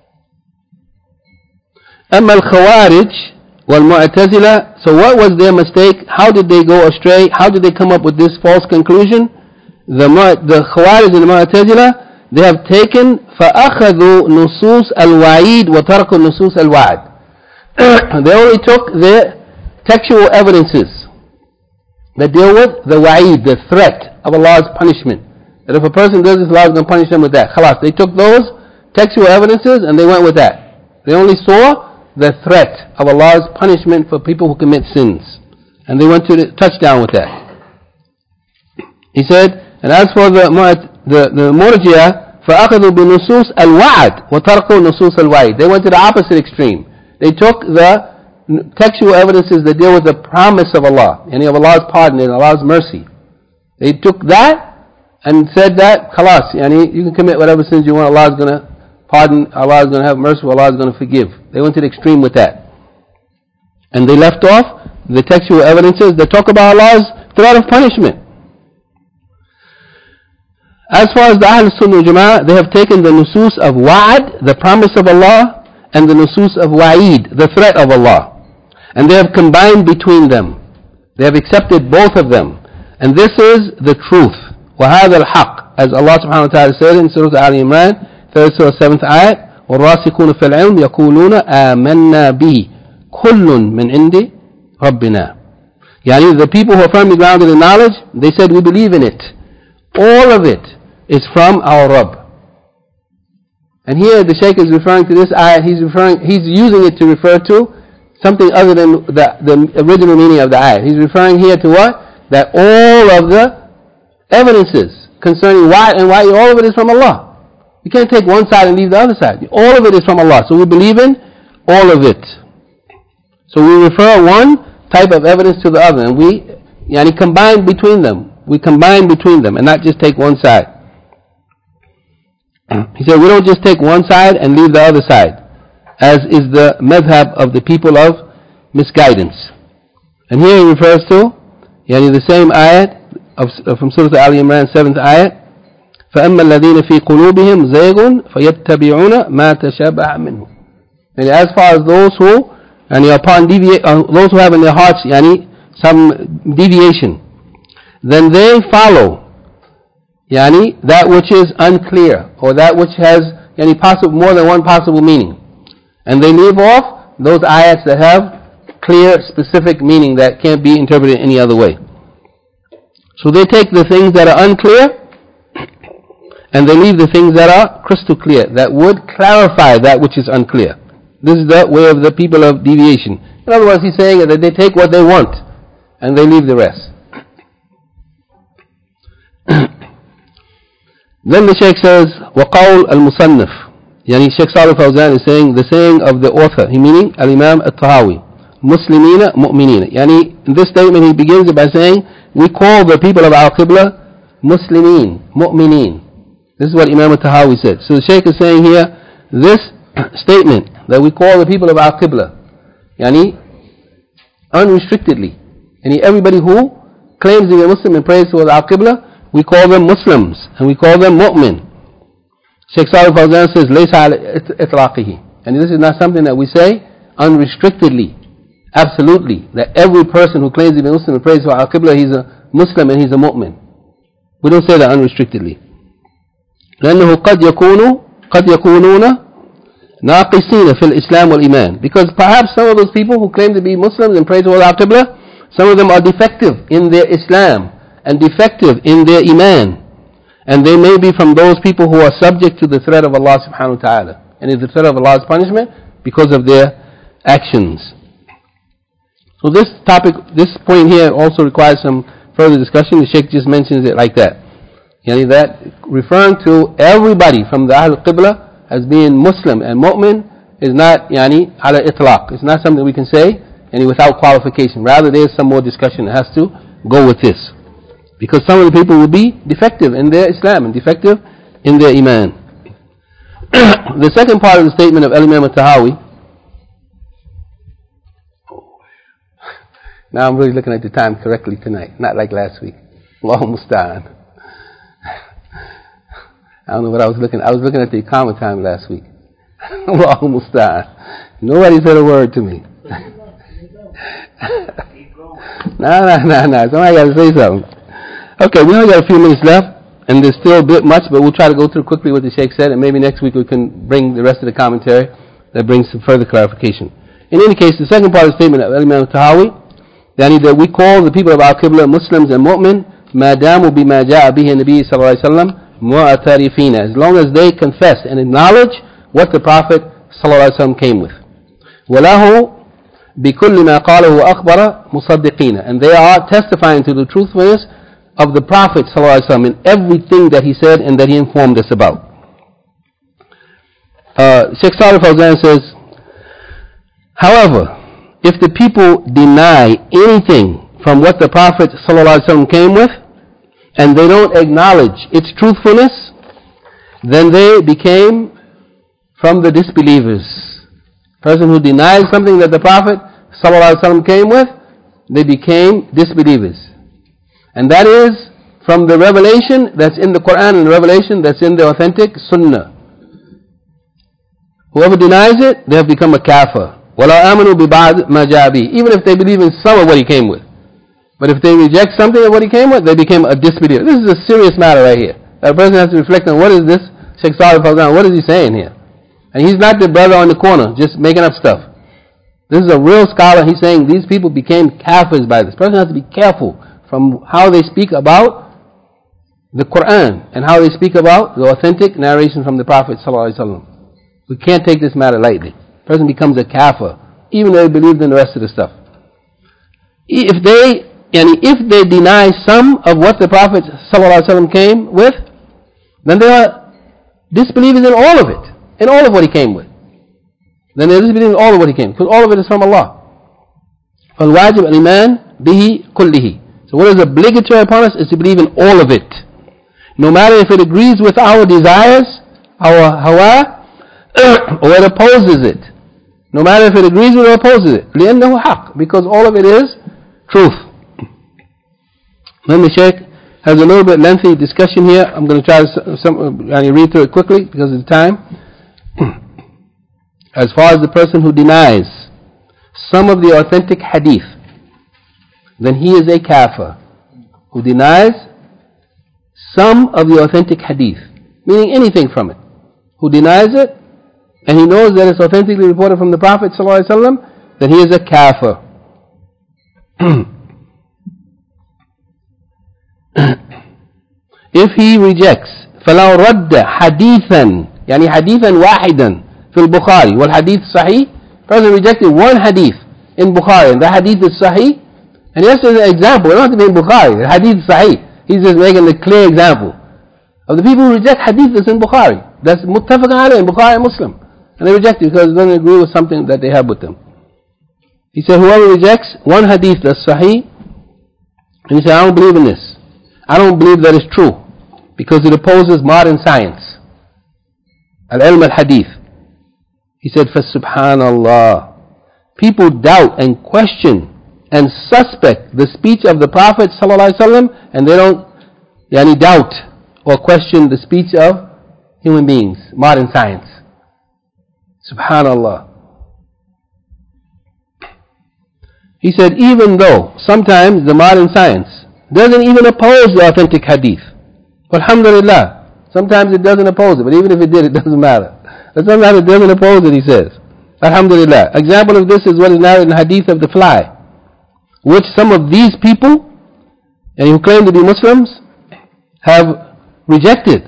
أما الخوارج والمعتزلة, so what was their mistake? How did they go astray? How did they come up with this false conclusion? The, the Khawarij and the Mu'tazila, they have taken فَأَخَذُوا نُصُوص الْوَعِيدِ وَتَرْكُوا نُصُوص الْوَعْدِ. They only took the textual evidences that deal with the wa'id, the threat of Allah's punishment. That if a person does this, Allah is going to punish them with that. Khalas, they took those textual evidences and they went with that. They only saw the threat of Allah's punishment for people who commit sins. And they went to the touchdown with that. He said, and as for the the, the Murji'a, فَأَخَذُوا بِنُصُوص الْوَعْدِ وَتَرْكُوا نُصُوص الْوَعِيدِ. They went to the opposite extreme. They took the textual evidences that deal with the promise of Allah, and of Allah's pardon and Allah's mercy. They took that and said that, khalas, yani, you can commit whatever sins you want, Allah is going to pardon, Allah is going to have mercy, Allah is going to forgive. They went to the extreme with that. And they left off the textual evidences that talk about Allah's threat of punishment. As far as the Ahl Sunnah Jama'ah, they have taken the nusus of wa'ad, the promise of Allah, and the nusus of wa'id, the threat of Allah. And they have combined between them. They have accepted both of them. And this is the truth. وَهَذَا الْحَقِّ, as Allah subhanahu wa ta'ala said in Surah Al-Imran, third Surah, seventh ayat, وَالرَّاسِخُونَ فِي الْعِلْمِ يَقُولُونَ آمَنَّا بِهِ كُلٌّ مِّنْ عِنْدِ رَبِّنَا. Yani the people who are firmly grounded in knowledge, they said we believe in it. All of it is from our Rabb. And here the Shaykh is referring to this ayat, he's referring, he's using it to refer to something other than the, the original meaning of the ayat. He's referring here to what? That all of the evidences concerning why and why, all of it is from Allah. You can't take one side and leave the other side. All of it is from Allah. So we believe in all of it. So we refer one type of evidence to the other, and we yani, combine between them. We combine between them and not just take one side. He said we don't just take one side and leave the other side, as is the madhab of the people of misguidance. And here he refers to yani, the same ayat of, from Surah Al-Imran, seventh ayat, فَأَمَّا الَّذِينَ فِي قُلُوبِهِمْ زَيْغٌ فَيَتَّبِعُونَ مَا تَشَابَهَ مِنْهُ. And as far as those who, yani, upon deviate, uh, those who have in their hearts yani, some deviation, then they follow yani, that which is unclear, or that which has yani, possible, more than one possible meaning. And they leave off those ayats that have clear, specific meaning that can't be interpreted any other way. So they take the things that are unclear, and they leave the things that are crystal clear, that would clarify that which is unclear. This is the way of the people of deviation. In other words, he's saying that they take what they want, and they leave the rest. Then the Shaykh says, وَقَوْلُ الْمُصَنِّفِ, Yani Shaykh Salih Fawzan is saying the saying of the author, he meaning Al-Imam At-Tahawi, Muslimina Mu'minina. Yani in this statement he begins it by saying, we call the people of Al-Qibla Muslimin, Mu'mineen. This is what Imam At-Tahawi said. So the Shaykh is saying here, this statement that we call the people of Al-Qibla, yani unrestrictedly, yani everybody who claims to be a Muslim and prays towards Al-Qibla, we call them Muslims and we call them Mu'min. Shaykh Salih Fawzan says, لَيْسَ عَلَى إِطْلَاقِهِ. And this is not something that we say unrestrictedly, absolutely, that every person who claims to be a Muslim and prays for Al-Qibla, he's a Muslim and he's a Mu'min. We don't say that unrestrictedly. لأنه قد يكون قد يكونون ناقصين في الإسلام والإيمان. Because perhaps some of those people who claim to be Muslims and pray towards Al-Qibla, some of them are defective in their Islam and defective in their Iman. And they may be from those people who are subject to the threat of Allah subhanahu wa ta'ala. And is the threat of Allah's punishment because of their actions. So this topic, this point here also requires some further discussion. The Shaykh just mentions it like that. Yani that referring to everybody from the Ahl Qibla as being Muslim and Mu'min is not yani ala itlaq. It's not something we can say and without qualification. Rather there is some more discussion that has to go with this. Because some of the people will be defective in their Islam and defective in their Iman. The second part of the statement of Al-Imam At-Tahawi. Now I'm really looking at the time correctly tonight, not like last week. Allahu Musta'an. I don't know what I was looking at. I was looking at the Iqamah time last week. Allahu Musta'an. Nobody said a word to me. No, no, no, no. Somebody got to say something. Okay, we only got a few minutes left, and there's still a bit much, but we'll try to go through quickly what the Shaykh said, and maybe next week we can bring the rest of the commentary that brings some further clarification. In any case, the second part of the statement of Imam Tahawi, that we call the people of Al-Qibla Muslims and Mu'min, مَا دَامُوا بِمَا جَاءَ بِهِ النَّبِيِّ صلى الله عليه وسلم مُعْتَرِفِينَ, as long as they confess and acknowledge what the Prophet صلى الله عليه وسلم came with. وَلَهُ بِكُلِّ مَا قَالَهُ وَأَخْبَرَ مُصَدِّقِينَ, and they are testifying to the truthfulness of the Prophet ﷺ in everything that he said and that he informed us about. Uh, Shaykh Salih Fawzan says, however, if the people deny anything from what the Prophet ﷺ came with, and they don't acknowledge its truthfulness, then they became from the disbelievers. Person who denies something that the Prophet ﷺ came with, they became disbelievers. And that is from the revelation that's in the Quran and the revelation that's in the authentic Sunnah. Whoever denies it, they have become a kafir. وَلَا آمَنُوا بِبَعْدِ مَا جَاءَ بِهِ, even if they believe in some of what he came with. But if they reject something of what he came with, they became a disbeliever. This is a serious matter right here. A person has to reflect on what is this, Shaykh Salih Fawzan, what is he saying here? And he's not the brother on the corner, just making up stuff. This is a real scholar. He's saying these people became kafirs by this. Person has to be careful from how they speak about the Quran and how they speak about the authentic narration from the Prophet ﷺ. We can't take this matter lightly. The person becomes a kafir, even though they believed in the rest of the stuff. If they, and if they deny some of what the Prophet ﷺ came with, then they are disbelievers in all of it, in all of what he came with. Then they are disbelieving in all of what he came, because all of it is from Allah. فَالْوَاجِبْ الْإِيمَانِ بِهِ كُلِّهِ. So what is obligatory upon us is to believe in all of it. No matter if it agrees with our desires, our hawa, or it opposes it. No matter if it agrees with or opposes it. لِأَنَّهُ حَقٌّ, because all of it is truth. Then the Shaykh has a little bit lengthy discussion here. I'm going to try to some, I read through it quickly because of the time. As far as the person who denies some of the authentic hadith, then he is a kafir who denies some of the authentic hadith, meaning anything from it. Who denies it, and he knows that it's authentically reported from the Prophet ﷺ, then he is a kafir. If he rejects, فَلَوْ رَدَّ حَدِيثًا, يعني حديثا واحدا في البخاري والحديث صحيح, person rejected one hadith in Bukhari, and the hadith is sahih. And just as an example, it don't have to be in Bukhari, the hadith is sahih. He's just making a clear example of the people who reject hadith that's in Bukhari. That's muttafaq alayh in Bukhari and Muslim. And they reject it because it doesn't agree with something that they have with them. He said, whoever rejects one hadith that's sahih, and he said, I don't believe in this. I don't believe that it's true because it opposes modern science. Al-ilm al-hadith. He said, فَسُبْحَانَ people doubt and question and suspect the speech of the Prophet ﷺ, and they don't yani, doubt or question the speech of human beings, modern science. Subhanallah. He said, even though sometimes the modern science doesn't even oppose the authentic hadith. Alhamdulillah. Sometimes it doesn't oppose it, but even if it did, it doesn't matter. But sometimes it doesn't oppose it, he says. Alhamdulillah. Example of this is what is narrated in the hadith of the fly, which some of these people, and who claim to be Muslims, have rejected.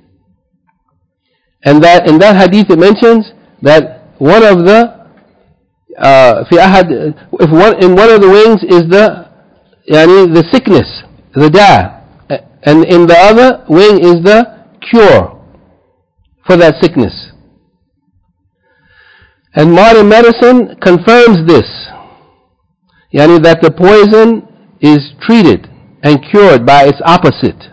And that in that hadith it mentions that one of the uh, في أحد, if one in one of the wings is the يعني, the sickness, the da, and in the other wing is the cure for that sickness. And modern medicine confirms this, yani that the poison is treated and cured by its opposite,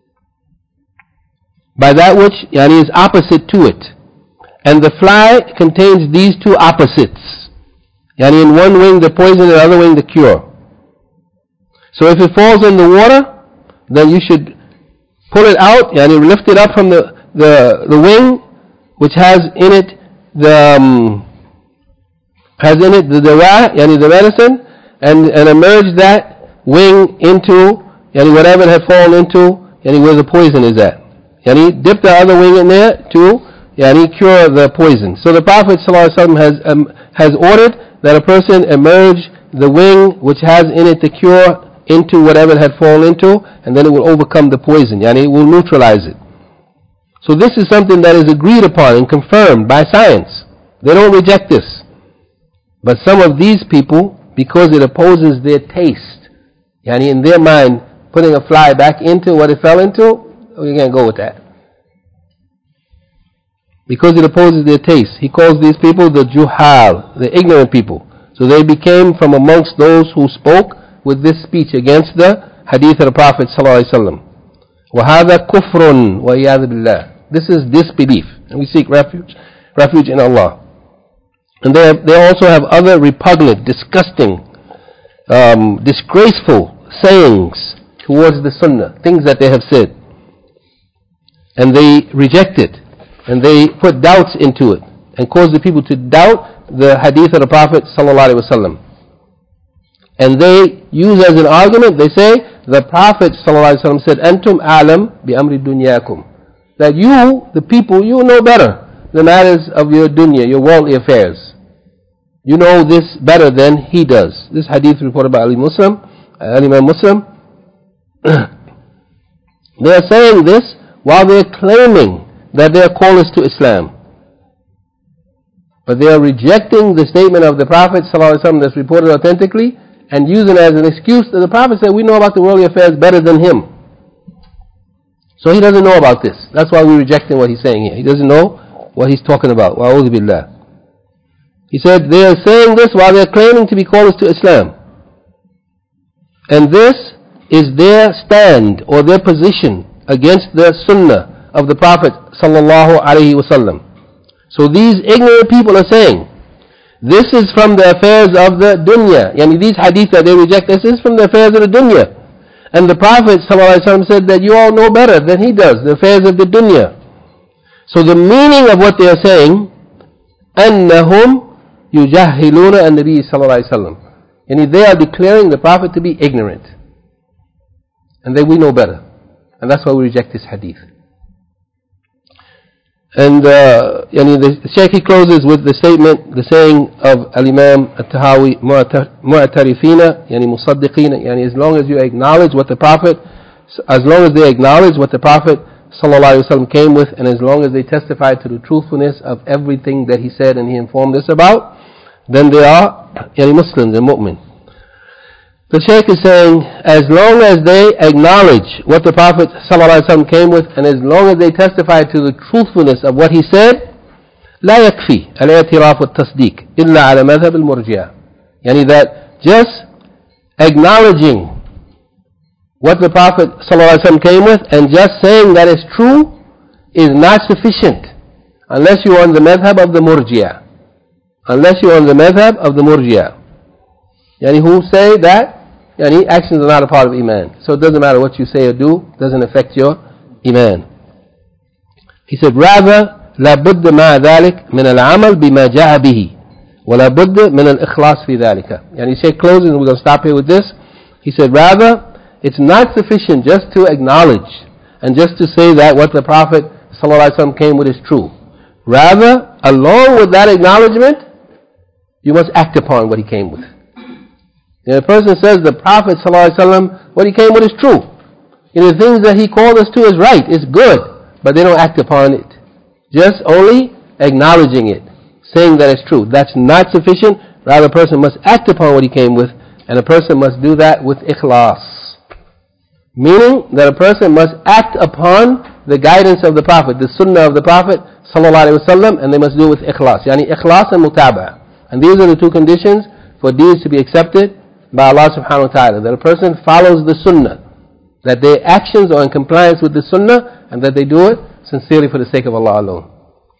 by that which yani, is opposite to it. And the fly contains these two opposites. Yani in one wing the poison, in the other wing the cure. So if it falls in the water, then you should pull it out, yani lift it up from the, the, the wing, which has in it the um, has in it the dawa, yani the medicine, and, and immerse that wing into yani whatever it had fallen into, yani where the poison is at. Yani dip the other wing in there to yani cure the poison. So the Prophet ﷺ has um, has ordered that a person immerse the wing which has in it the cure into whatever it had fallen into, and then it will overcome the poison. Yani it will neutralize it. So this is something that is agreed upon and confirmed by science. They don't reject this. But some of these people, because it opposes their taste, yani in their mind, putting a fly back into what it fell into, we can't go with that. Because it opposes their taste. He calls these people the juhal, the ignorant people. So they became from amongst those who spoke with this speech against the hadith of the Prophet ﷺ. وَهَذَا كُفْرٌ وَإِيَاذُ بِاللَّهِ. This is disbelief. And we seek refuge, refuge in Allah. And they, have, they also have other repugnant, disgusting, um, disgraceful sayings towards the sunnah, things that they have said. And they reject it. And they put doubts into it. And cause the people to doubt the hadith of the Prophet ﷺ. And they use as an argument, they say, the Prophet ﷺ said, Antum a'lam bi amri dunyakum. That you, the people, you know better the matters of your dunya, your worldly affairs. You know this better than he does. This hadith reported by Ali Muslim, Ali Imam Muslim. They are saying this while they are claiming that they are callers to Islam. But they are rejecting the statement of the Prophet ﷺ that's reported authentically and using it as an excuse that the Prophet said, we know about the worldly affairs better than him. So he doesn't know about this. That's why we're rejecting what he's saying here. He doesn't know what he's talking about. Wa'udhu billah. He said they are saying this while they are claiming to be callers to Islam. And this is their stand or their position against the sunnah of the Prophet sallallahu alaihi wasallam. So these ignorant people are saying, this is from the affairs of the dunya. Yani these hadith that they reject, this is from the affairs of the dunya. And the Prophet ﷺ said that you all know better than he does, the affairs of the dunya. So the meaning of what they are saying, أَنَّهُمْ يُجَهِّلُونَ النَّبِيِّ صلى الله عليه وسلم. Yani they are declaring the Prophet to be ignorant. And that we know better. And that's why we reject this hadith. And uh, yani the Shaykh he closes with the statement, the saying of Al-Imam At-Tahawi, mu'tarifina, yani musaddiqina, yani as long as you acknowledge what the Prophet, as long as they acknowledge what the Prophet sallallahu alaihi wasallam came with, and as long as they testify to the truthfulness of everything that he said and he informed us about, then they are yani Muslims and mu'min. The Shaykh is saying, as long as they acknowledge what the Prophet ﷺ came with, and as long as they testify to the truthfulness of what he said, لا يكفي الاعتراف والتصديق إلا على مذهب المرجئة. Yani that just acknowledging what the Prophet ﷺ came with and just saying that it's true is not sufficient unless you are on the madhab of the murji'ah. Unless you are on the madhab of the murji'ah. Yani who say that yani actions are not a part of iman. So it doesn't matter what you say or do, it doesn't affect your iman. He said, rather, لا بد مع ذلك من العمل بما جاء به ولا بد من الإخلاص في ذلك. Yani Shaykh closes, and we're going to stop here with this. He said, rather, it's not sufficient just to acknowledge and just to say that what the Prophet ﷺ came with is true. Rather, along with that acknowledgement, you must act upon what he came with. And a person says the Prophet ﷺ, what he came with is true. And the things that he called us to is right, it's good, but they don't act upon it. Just only acknowledging it, saying that it's true. That's not sufficient. Rather, a person must act upon what he came with, and a person must do that with ikhlas. Meaning that a person must act upon the guidance of the Prophet, the sunnah of the Prophet ﷺ, and they must do it with ikhlas. Yani ikhlas and mutaba'ah. And these are the two conditions for deeds to be accepted by Allah subhanahu wa ta'ala. That a person follows the sunnah, that their actions are in compliance with the sunnah, and that they do it sincerely for the sake of Allah alone.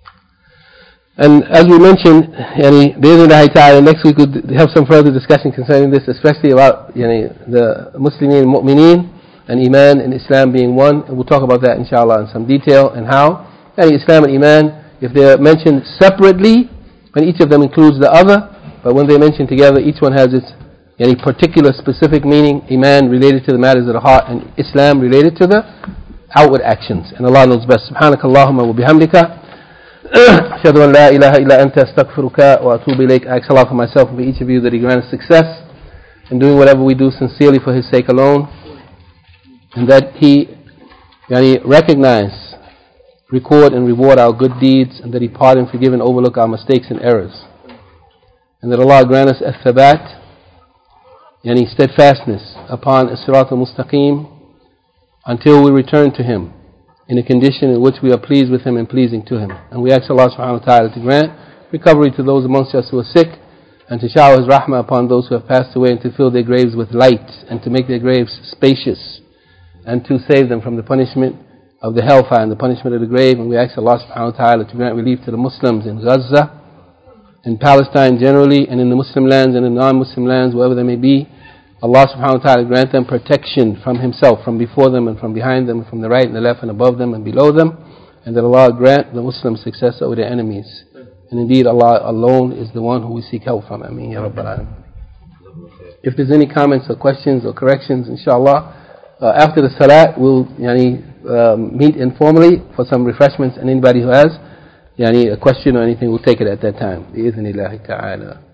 And as we mentioned, yani, bi'idhnillahi ta'ala, next week we'll have some further discussion concerning this, especially about yani, the Muslimin and Mu'mineen, and Iman and Islam being one. And we'll talk about that inshallah in some detail, and how yani, Islam and Iman, if they are mentioned separately, and each of them includes the other, but when they're mentioned together, each one has its any particular specific meaning. Iman related to the matters of the heart, and Islam related to the outward actions. And Allah knows best. Subhanaka Allahumma wa bihamdika. Ashhadu an la ilaha illa anta astaghfiruka wa atubu ilayk. I ask Allah for myself and for each of you that He grant success in doing whatever we do sincerely for His sake alone, and that He yani, recognize, record and reward our good deeds, and that He pardon, forgive and overlook our mistakes and errors. And that Allah grant us al-thabat, yani steadfastness upon as-sirat al-mustaqim, until we return to Him in a condition in which we are pleased with Him and pleasing to Him. And we ask Allah subhanahu wa ta'ala to grant recovery to those amongst us who are sick, and to shower His rahmah upon those who have passed away, and to fill their graves with light, and to make their graves spacious, and to save them from the punishment of the hellfire and the punishment of the grave. And we ask Allah subhanahu wa ta'ala to grant relief to the Muslims in Gaza, in Palestine generally, and in the Muslim lands and in non-Muslim lands, wherever they may be. Allah subhanahu wa ta'ala grant them protection from Himself, from before them and from behind them, from the right and the left and above them and below them, and that Allah grant the Muslims success over their enemies. And indeed Allah alone is the one who we seek help from. Ameen ya Rabbal Alameen. If there's any comments or questions or corrections, inshallah, uh, after the salat we'll yani, uh, meet informally for some refreshments, and anybody who has yani, a question or anything, we'll take it at that time. Bi-idhnillahi ta'ala.